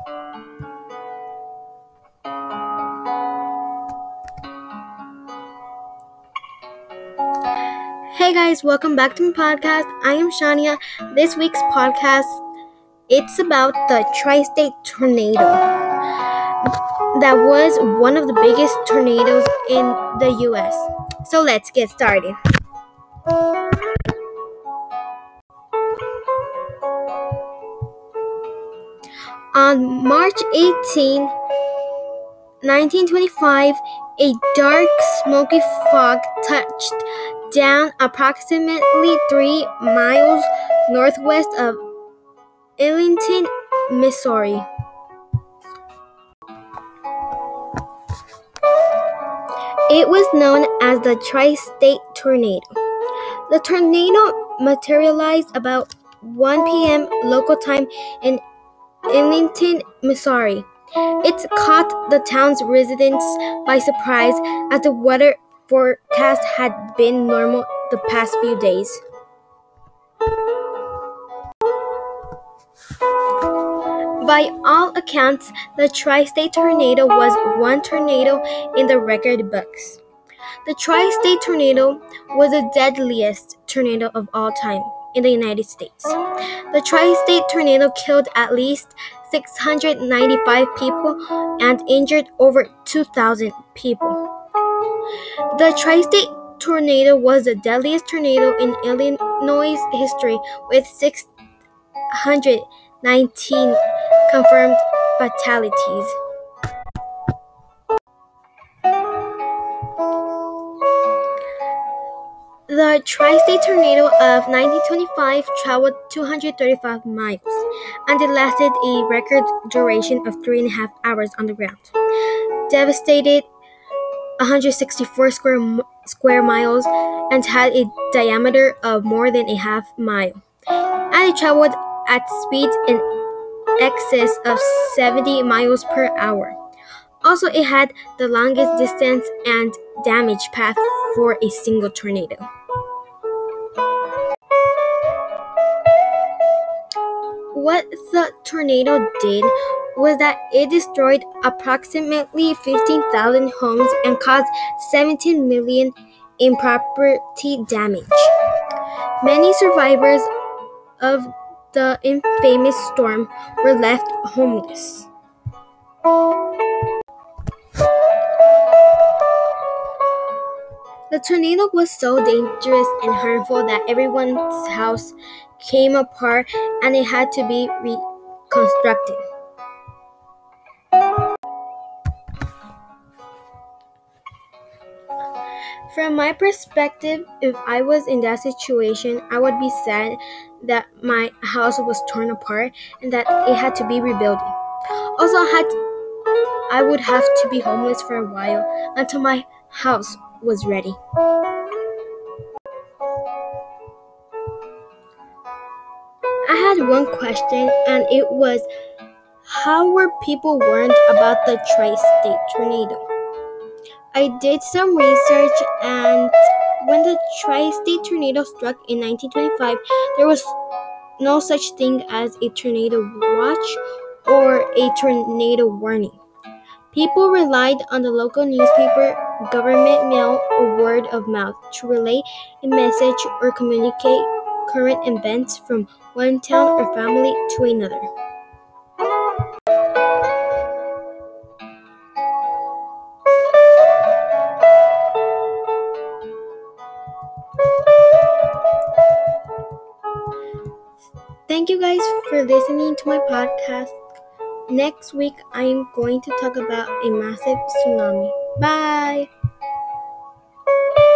Hey guys, welcome back to my podcast. I am Shania. This week's podcast, it's about the tri-state tornado. That was one of the biggest tornadoes in the US. So let's get started. On March 18, 1925, a dark, smoky fog touched down approximately 3 miles northwest of Arlington, Missouri. It was known as the Tri-State Tornado. The tornado materialized about 1 p.m. local time in Arlington, Missouri. It caught the town's residents by surprise as the weather forecast had been normal the past few days. By all accounts, the Tri-State Tornado was one tornado in the record books. The Tri-State Tornado was the deadliest tornado of all time in the United States. The Tri-State Tornado killed at least 695 people and injured over 2,000 people. The Tri-State Tornado was the deadliest tornado in Illinois history with 619 confirmed fatalities. The Tri-State Tornado of 1925 traveled 235 miles, and it lasted a record duration of 3.5 hours on the ground. Devastated 164 square miles and had a diameter of more than a half mile, and it traveled at speeds in excess of 70 miles per hour. Also, it had the longest distance and damage path for a single tornado. What the tornado did was that it destroyed approximately 15,000 homes and caused 17 million in property damage. Many survivors of the infamous storm were left homeless. The tornado was so dangerous and harmful that everyone's house came apart and it had to be reconstructed. From my perspective, if I was in that situation, I would be sad that my house was torn apart and that it had to be rebuilt. Also, I would have to be homeless for a while until my house was ready. I had one question, and it was, how were people warned about the Tri-State Tornado? I did some research, and when the Tri-State Tornado struck in 1925, there was no such thing as a tornado watch or a tornado warning. People relied on the local newspaper, government mail, or word of mouth to relay a message or communicate current events from one town or family to another. Thank you guys for listening to my podcast. Next week, I am going to talk about a massive tsunami. Bye!